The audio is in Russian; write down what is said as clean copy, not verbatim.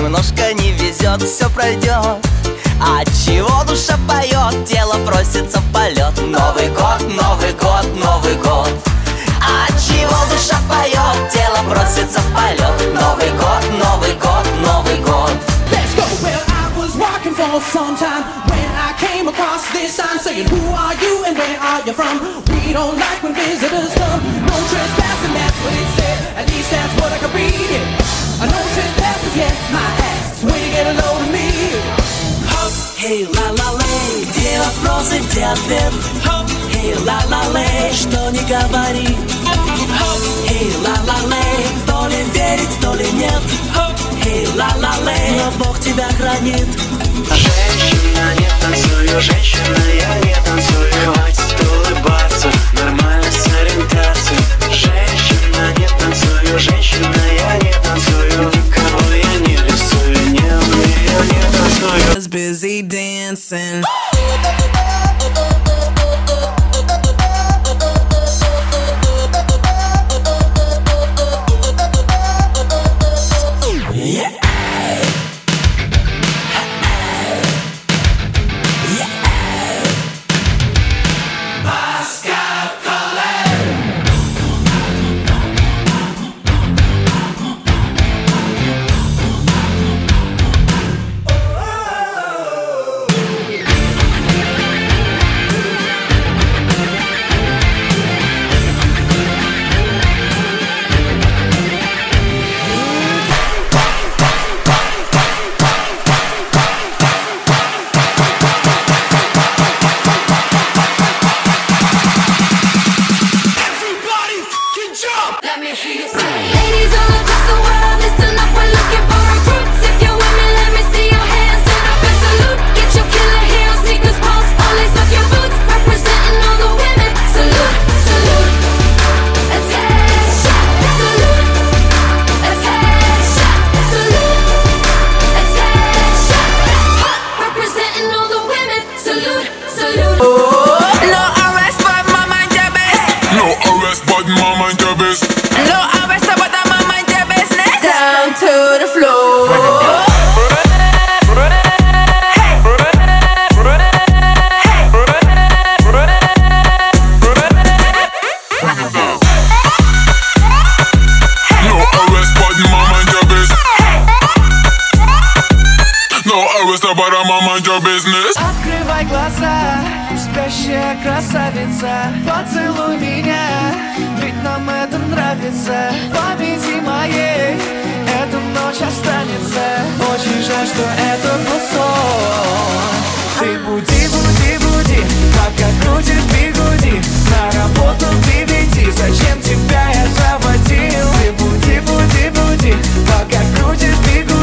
немножко не везет, все пройдет. Отчего душа поет, тело просится в полет. Новый год, Новый год, Новый год. Отчего душа поет, тело просится в полет. Новый год, Новый год, Новый год. Let's go. Well, I was walking for some time when I came across this sign saying, who are you and where are you from? We don't like when visitors come. No trespassing, that's what it said. At least that's what I could read it. No trespassers, yes, my ass. Way to get a load of me. Эй, ла-ла-лей, где вопросы, где ответ? Эй, ла-ла-лей, что не говори. Эй, ла-ла-лей, то ли верить, то ли нет. Эй, ла-ла-лей, но Бог тебя хранит. Женщина, не танцую, женщина, я не танцую. Хватит улыбаться, нормальность ориентации. Женщина, не танцую, женщина, я не танцую. Никого я не рисую, не умею, не танцую. Was busy dancing. Ladies all across the world, listen up, we're looking for recruits. If you're women, let me see your hands. Stand up and salute. Get your killer heels, sneakers, pulse, all lace up your boots. Representing all the women. Salute, salute. Attention, salute. Attention, salute. Attention. Representing all the women. Salute, salute. No arrest, but my mind your best. No arrest, but my mind your best. No arrest, but my mind your business. Down to the floor. No arrest, but my mind your best. No arrest, but my mind your business. Открывай глаза, спящая красавица. Поцелуй меня, ведь нам это нравится. Победи моей, эта ночь останется. Очень жаль, что это был сон. Ты буди, буди, буди, пока крутишь бигуди. На работу ты веди, зачем тебя я заводил? Ты буди, буди, буди, пока крутишь бигуди.